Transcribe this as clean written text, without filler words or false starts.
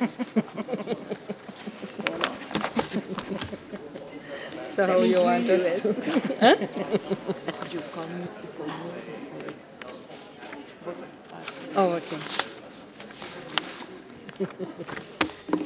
So That how you means want us US. to? Huh? Je connu connu Oh, okay.